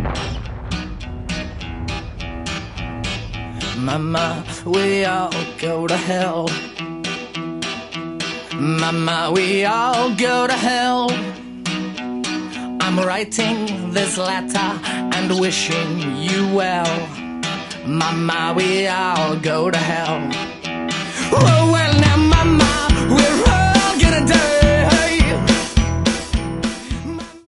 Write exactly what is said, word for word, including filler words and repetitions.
Mama, we all go to hell. Mama, we all go to hell. I'm writing this letter and wishing you well. Mama, we all go to hell. Oh,